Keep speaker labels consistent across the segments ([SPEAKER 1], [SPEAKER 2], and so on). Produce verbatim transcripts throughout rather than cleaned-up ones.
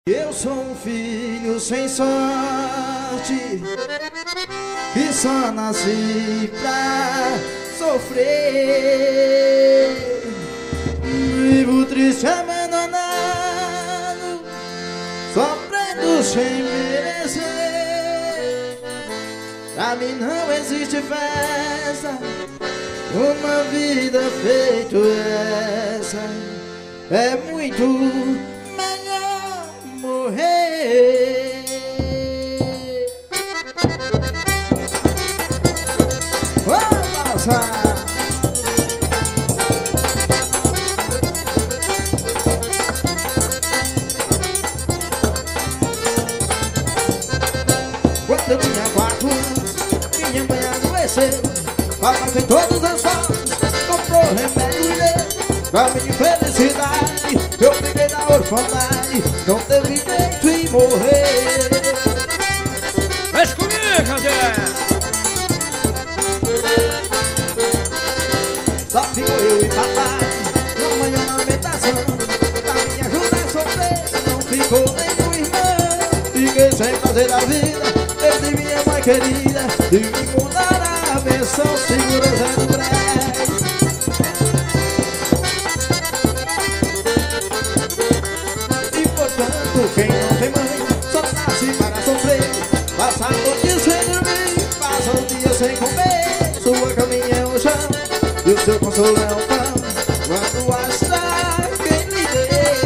[SPEAKER 1] Eu sou um filho sem sorte, que só nasci pra sofrer. Vivo triste, abandonado, sofrendo sem merecer. Pra mim não existe festa, uma vida feita essa. É muito melhor morrer. Vamos passar. Quando eu tinha quatro anos, minha mãe adoeceu. Papai fez todos os esforços, comprou remédio e deu pra minha felicidade. Eu fiquei na orfandade, não teve jeito em morrer.
[SPEAKER 2] Mexe comigo, Cadê?
[SPEAKER 1] Só ficou eu e papai, mamãe na lamentação, pra me ajudar a sofrer. Não ficou nenhum irmão, fiquei sem prazer da vida. Perdi minha mãe querida e me mudaram a benção. Segurança do prédio. E portanto quem não tem mãe só nasce para sofrer. Passa a noite sem dormir, passa o dia sem comer. Sua caminha é o chão e o seu consolo é o pão. Quando achar quem lhe dê.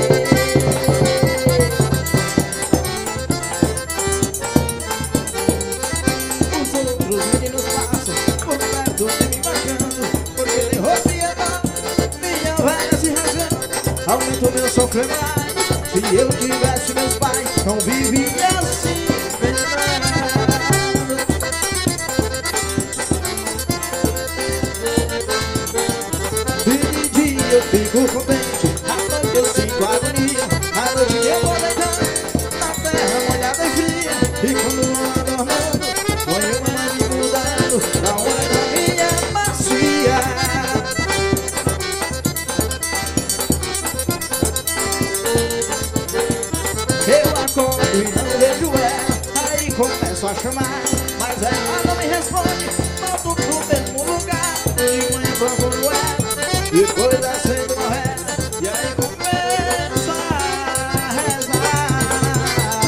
[SPEAKER 1] Os outros meninos passam por perto de mim baixando, porque tem roupa e andar, minha velha se rasgando. Aumenta o meu sofrer mais. Se eu tivesse meus pais, não vivia assim, Fernando. E de dia eu fico contente, à noite eu sinto agonia. À noite eu vou deitando na terra molhada e fria. E quando eu ando dormindo, sonho uma me mudando pra uma caminha macia. Eu acordo e não vejo ela, aí começo a chamar, mas ela não me responde. Volto pro mesmo lugar, de manhã procuro ela, depois acendo uma reza, e aí começo a rezar.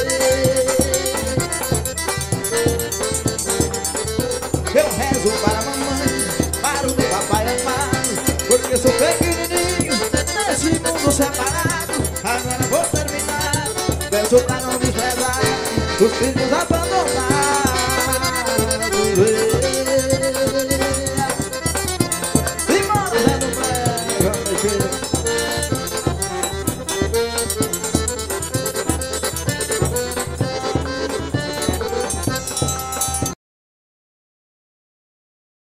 [SPEAKER 1] Eu rezo para a mamãe, para o meu papai amado, porque sou pequenininho nesse mundo separado. Agora vou terminar, peço pra não desprezar os filhos da paz.